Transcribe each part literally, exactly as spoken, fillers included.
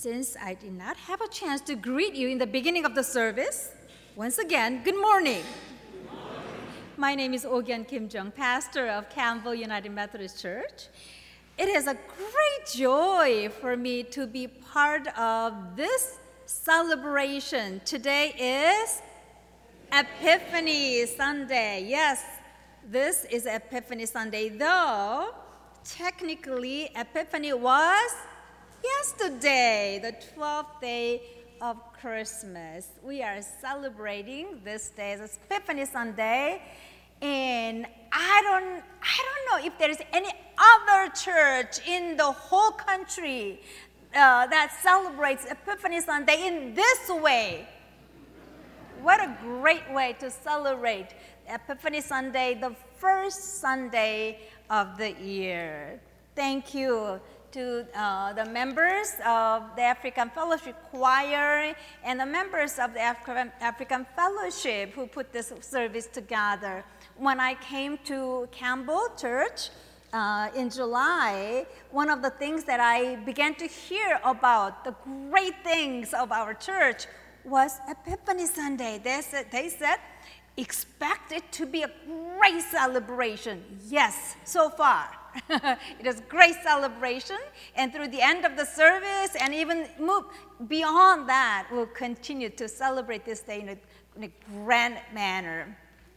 Since I did not have a chance to greet you in the beginning of the service, once again, good morning. Good morning. My name is Oh-Kyun Kim Jung, pastor of Campbell United Methodist Church. It is a great joy for me to be part of this celebration. Today is Epiphany Sunday. Yes, this is Epiphany Sunday, though technically Epiphany was yesterday, the twelfth day of Christmas. We are celebrating this day as Epiphany Sunday, and I don't, I don't know if there is any other church in the whole country uh, that celebrates Epiphany Sunday in this way. What a great way to celebrate Epiphany Sunday, the first Sunday of the year. Thank you to uh, the members of the African Fellowship Choir and the members of the African, African Fellowship who put this service together. When I came to Campbell Church uh, in July, one of the things that I began to hear about, the great things of our church, was Epiphany Sunday. They said, they said, expect it to be a great celebration. Yes, so far. It is a great celebration, and through the end of the service and even move beyond that, we'll continue to celebrate this day in a, in a grand manner.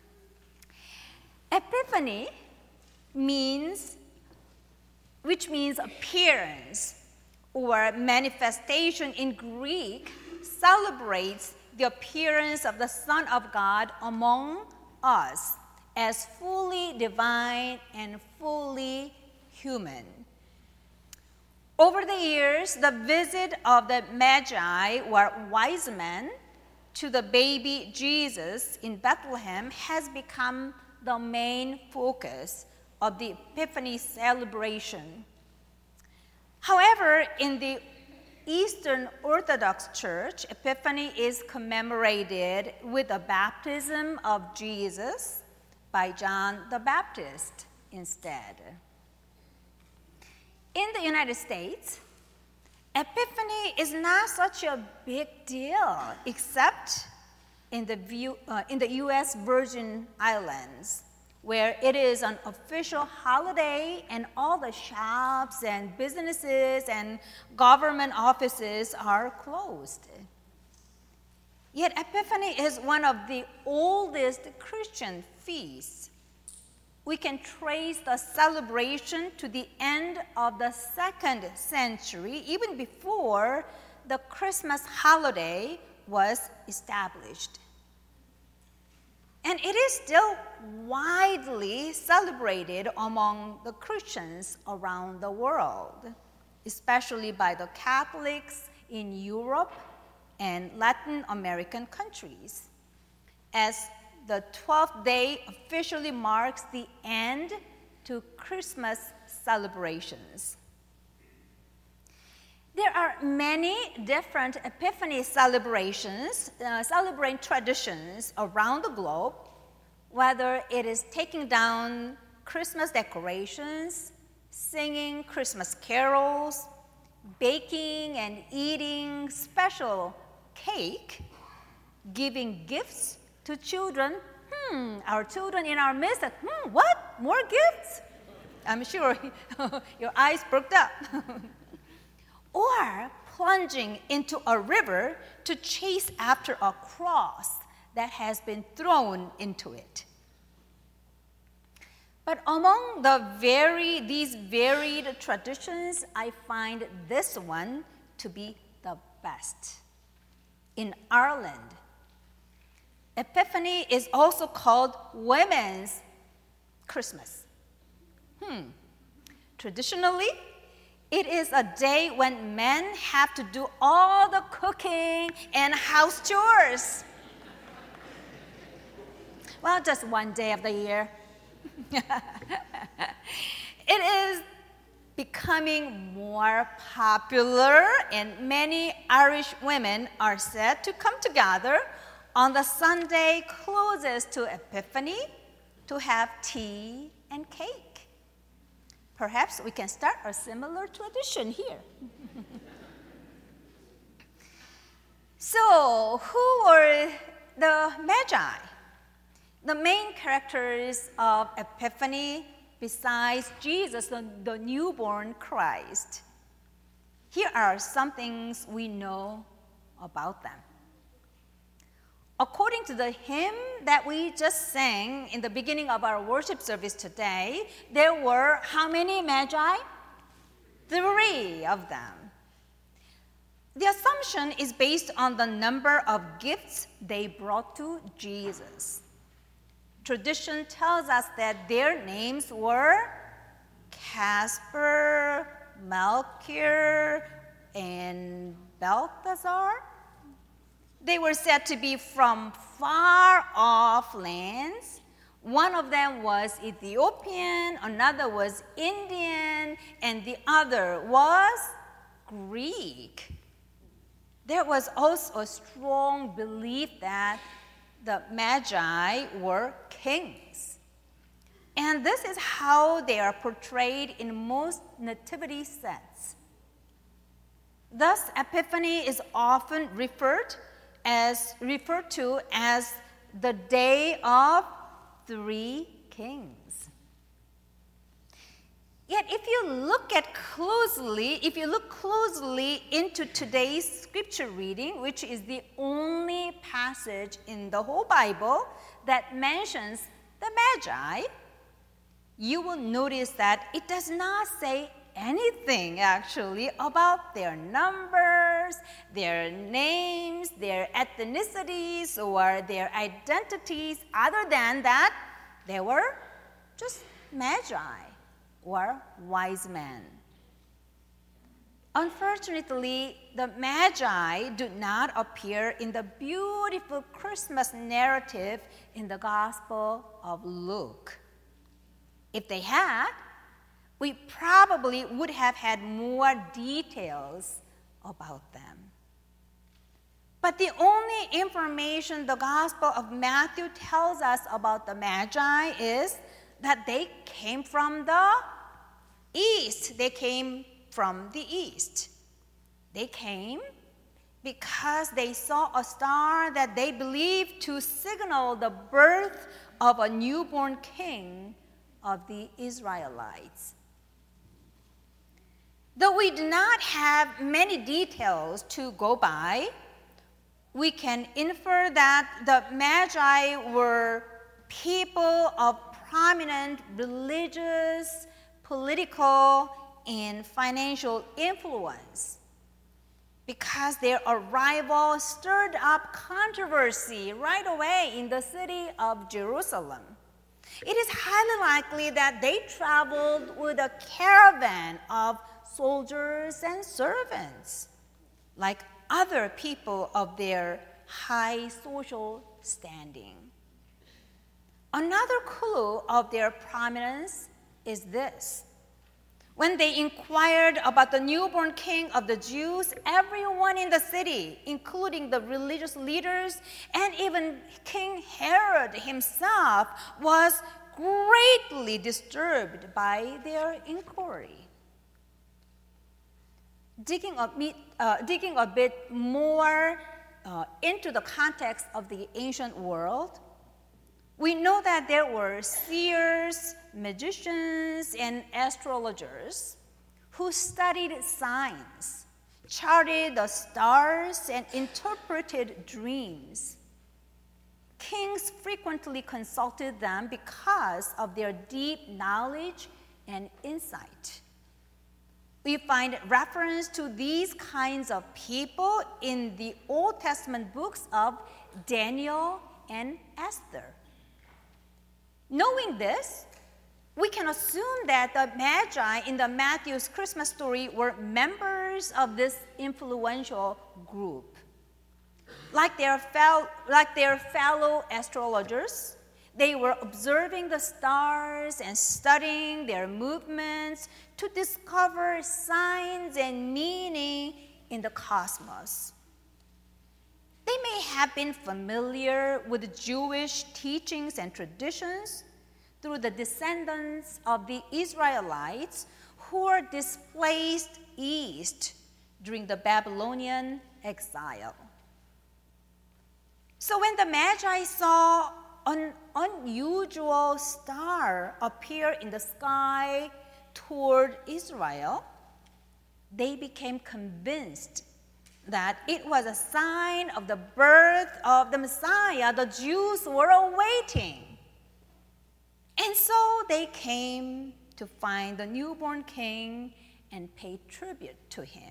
Epiphany means, which means appearance or manifestation in Greek, celebrates the appearance of the Son of God among us as fully divine and fully human. Over the years, the visit of the Magi, or wise men, to the baby Jesus in Bethlehem has become the main focus of the Epiphany celebration. However, in the Eastern Orthodox Church, Epiphany is commemorated with the baptism of Jesus by John the Baptist instead. In the United States, Epiphany is not such a big deal, except in the, view, uh, in the U S Virgin Islands, where it is an official holiday and all the shops and businesses and government offices are closed. Yet Epiphany is one of the oldest Christian feasts. We can trace the celebration to the end of the second century, even before the Christmas holiday was established. And it is still widely celebrated among the Christians around the world, especially by the Catholics in Europe and Latin American countries, as the twelfth day officially marks the end to Christmas celebrations. There are many different Epiphany celebrations, uh, celebrating traditions around the globe, whether it is taking down Christmas decorations, singing Christmas carols, baking and eating special cake, giving gifts to children. Hmm, our children in our midst said, hmm, what? More gifts? I'm sure your eyes perked up. Or plunging into a river to chase after a cross that has been thrown into it. But among the very, these varied traditions, I find this one to be the best. In Ireland, Epiphany is also called Women's Christmas. Hmm. Traditionally, it is a day when men have to do all the cooking and house chores. Well, just one day of the year. It is becoming more popular, and many Irish women are said to come together on the Sunday closest to Epiphany to have tea and cake. Perhaps we can start a similar tradition here. So, who were the Magi? The main characters of Epiphany, besides Jesus, the, the newborn Christ. Here are some things we know about them. According to the hymn that we just sang in the beginning of our worship service today, there were how many Magi? Three of them. The assumption is based on the number of gifts they brought to Jesus. Tradition tells us that their names were Casper, Melchior, and Balthazar. They were said to be from far-off lands. One of them was Ethiopian, another was Indian, and the other was Greek. There was also a strong belief that the Magi were kings. And this is how they are portrayed in most nativity sets. Thus, Epiphany is often referred as referred to as the Day of Three Kings. Yet if you look at closely, if you look closely into today's scripture reading, which is the only passage in the whole Bible that mentions the Magi, you will notice that it does not say anything actually about their numbers, their names, their ethnicities, or their identities, other than that they were just Magi or wise men. Unfortunately, the Magi do not appear in the beautiful Christmas narrative in the Gospel of Luke. If they had, we probably would have had more details about them. But the only information the Gospel of Matthew tells us about the Magi is that they came from the east. They came from the east. They came because they saw a star that they believed to signal the birth of a newborn king of the Israelites. Though we do not have many details to go by, we can infer that the Magi were people of prominent religious, political, and financial influence, because their arrival stirred up controversy right away in the city of Jerusalem. It is highly likely that they traveled with a caravan of soldiers and servants, like other people of their high social standing. Another clue of their prominence is this. When they inquired about the newborn king of the Jews, everyone in the city, including the religious leaders and even King Herod himself, was greatly disturbed by their inquiry. Digging a bit, uh, digging a bit more uh, into the context of the ancient world, we know that there were seers, magicians, and astrologers who studied signs, charted the stars, and interpreted dreams. Kings frequently consulted them because of their deep knowledge and insight. We find reference to these kinds of people in the Old Testament books of Daniel and Esther. Knowing this, we can assume that the Magi in the Matthew's Christmas story were members of this influential group. Like their, fel- like their fellow astrologers, they were observing the stars and studying their movements to discover signs and meaning in the cosmos. They may have been familiar with Jewish teachings and traditions through the descendants of the Israelites who were displaced east during the Babylonian exile. So when the Magi saw an unusual star appear in the sky toward Israel, they became convinced that it was a sign of the birth of the Messiah the Jews were awaiting. And so they came to find the newborn king and pay tribute to him.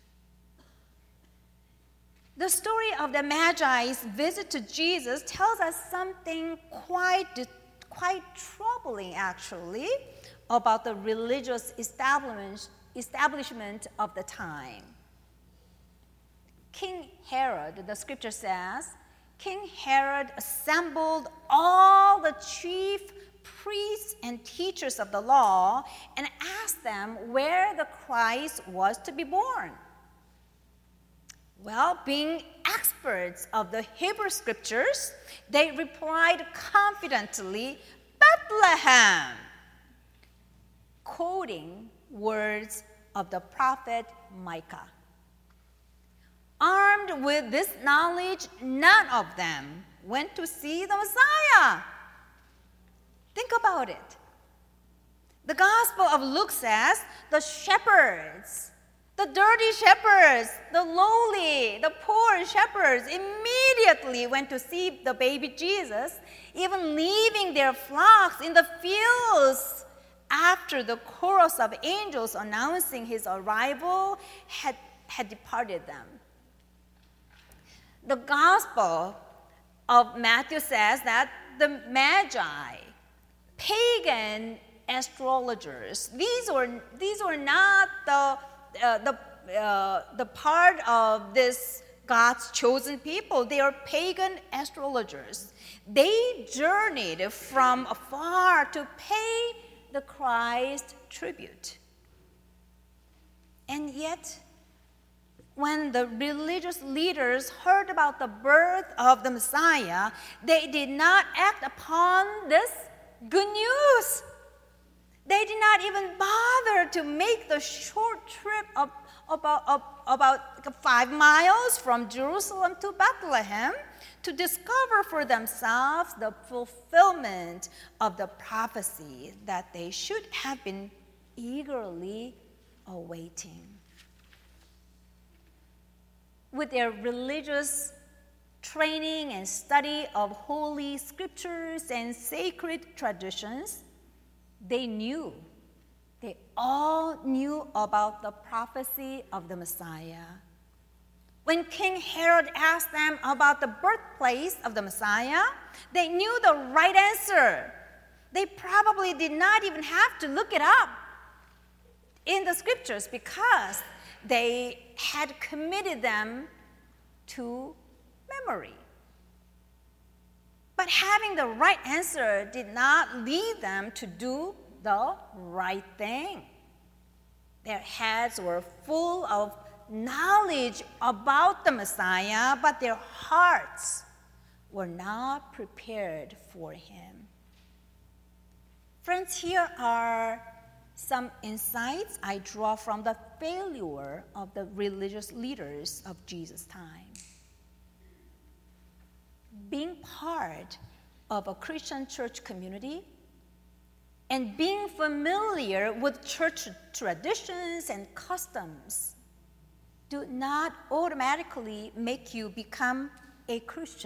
The story of the Magi's visit to Jesus tells us something quite, quite troubling, actually, about the religious establishment, establishment of the time. King Herod, the scripture says, King Herod assembled all the chief priests and teachers of the law and asked them where the Christ was to be born. Well, being experts of the Hebrew scriptures, they replied confidently, Bethlehem, quoting words of the prophet Micah. Armed with this knowledge, none of them went to see the Messiah. Think about it. The Gospel of Luke says the shepherds, the dirty shepherds, the lowly, the poor shepherds immediately went to see the baby Jesus, even leaving their flocks in the fields after the chorus of angels announcing his arrival had, had departed them. The Gospel of Matthew says that the Magi, pagan astrologers, these were, these were not the Uh, the, uh, the part of this God's chosen people. They are pagan astrologers. They journeyed from afar to pay the Christ tribute. And yet, when the religious leaders heard about the birth of the Messiah, they did not act upon this good news. They did not even bother to make the short trip of about, of, about five miles from Jerusalem to Bethlehem to discover for themselves the fulfillment of the prophecy that they should have been eagerly awaiting. With their religious training and study of holy scriptures and sacred traditions, they knew, they all knew about the prophecy of the Messiah. When King Herod asked them about the birthplace of the Messiah, they knew the right answer. They probably did not even have to look it up in the scriptures because they had committed them to memory. But having the right answer did not lead them to do the right thing. Their heads were full of knowledge about the Messiah, but their hearts were not prepared for him. Friends, here are some insights I draw from the failure of the religious leaders of Jesus' time. Being part of a Christian church community and being familiar with church traditions and customs do not automatically make you become a Christian.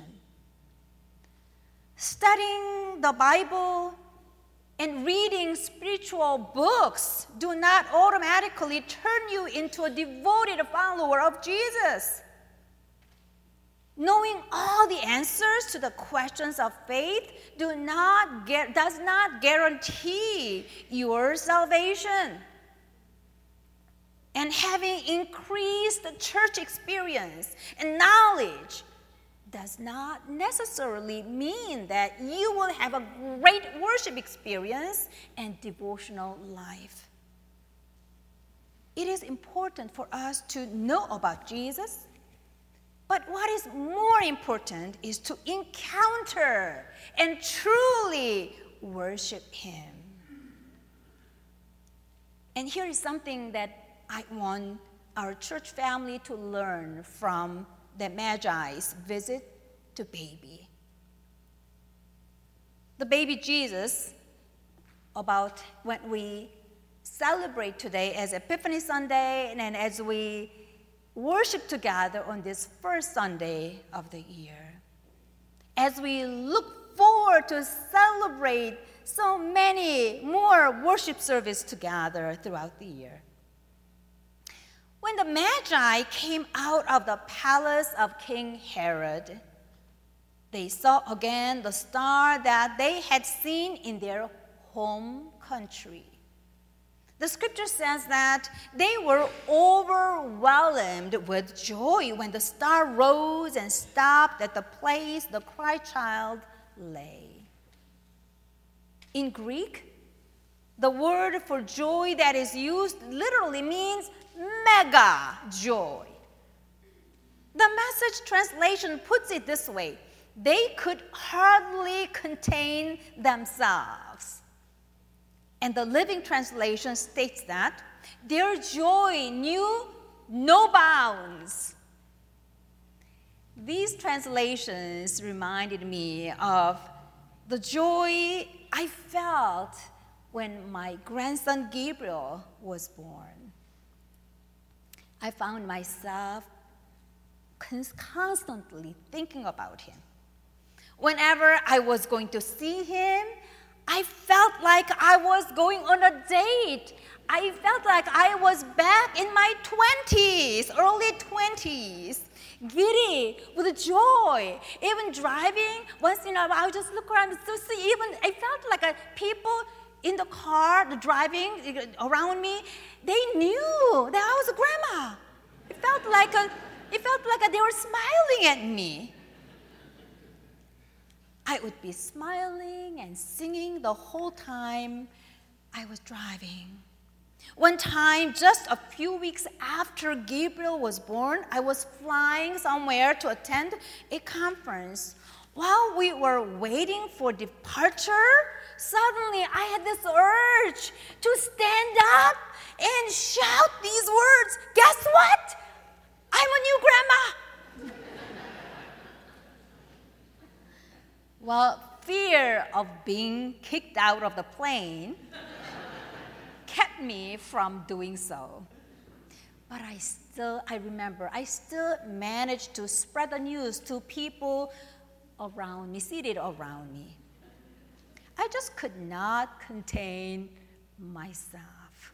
Studying the Bible and reading spiritual books do not automatically turn you into a devoted follower of Jesus. Knowing all the answers to the questions of faith do not get, does not guarantee your salvation. And having increased church experience and knowledge does not necessarily mean that you will have a great worship experience and devotional life. It is important for us to know about Jesus, but what is more important is to encounter and truly worship him. And here is something that I want our church family to learn from the Magi's visit to baby. The baby Jesus, about when we celebrate today as Epiphany Sunday, and as we worship together on this first Sunday of the year, as we look forward to celebrate so many more worship services together throughout the year. When the Magi came out of the palace of King Herod, they saw again the star that they had seen in their home country. The scripture says that they were overwhelmed with joy when the star rose and stopped at the place the Christ child lay. In Greek, the word for joy that is used literally means mega joy. The Message translation puts it this way: they could hardly contain themselves. And the Living Translation states that their joy knew no bounds. These translations reminded me of the joy I felt when my grandson Gabriel was born. I found myself constantly thinking about him. Whenever I was going to see him, I felt like I was going on a date. I felt like I was back in my twenties, early twenties, giddy with joy. Even driving, once in a while, I would just look around to see. Even I felt like a, people in the car, the driving around me, they knew that I was a grandma. It felt like a, it felt like a, they were smiling at me. I would be smiling and singing the whole time I was driving. One time, just a few weeks after Gabriel was born, I was flying somewhere to attend a conference. While we were waiting for departure, suddenly I had this urge to stand up and shout these words. Guess what? I'm a new grandma. Well, fear of being kicked out of the plane kept me from doing so. But I still, I remember, I still managed to spread the news to people around me, seated around me. I just could not contain myself.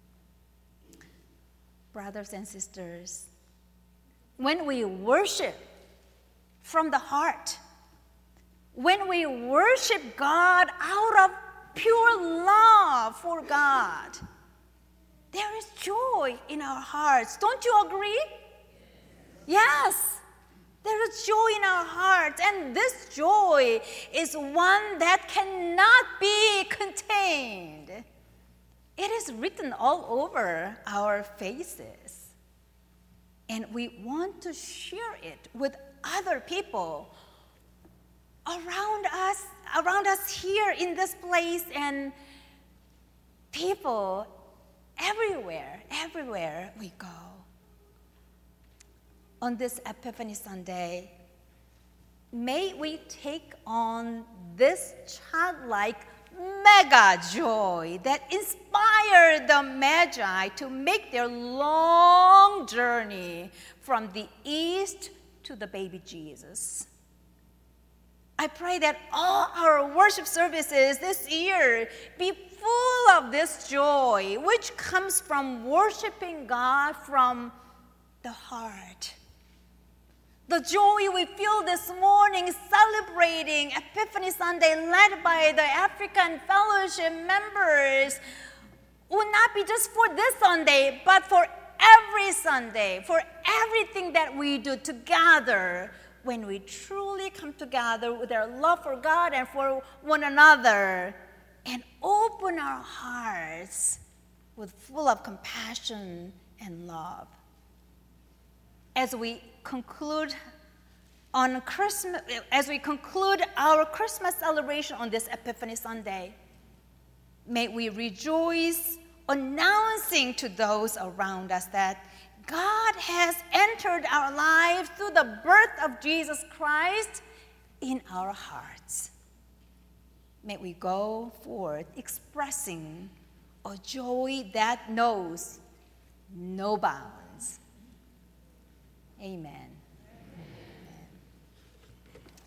Brothers and sisters, when we worship from the heart, when we worship God out of pure love for God, there is joy in our hearts. Don't you agree? Yes, there is joy in our hearts, and this joy is one that cannot be contained. It is written all over our faces, and we want to share it with other people around us, around us here in this place, and people everywhere, everywhere we go. On this Epiphany Sunday, may we take on this childlike mega joy that inspired the Magi to make their long journey from the east to the baby Jesus. I pray that all our worship services this year be full of this joy, which comes from worshiping God from the heart. The joy we feel this morning celebrating Epiphany Sunday led by the African Fellowship members will not be just for this Sunday, but for every Sunday, for everything that we do together when we truly come together with our love for God and for one another and open our hearts with full of compassion and love. As we conclude on Christmas, as we conclude our Christmas celebration on this Epiphany Sunday, may we rejoice announcing to those around us that God has entered our lives through the birth of Jesus Christ, in our hearts. May we go forth expressing a joy that knows no bounds. Amen.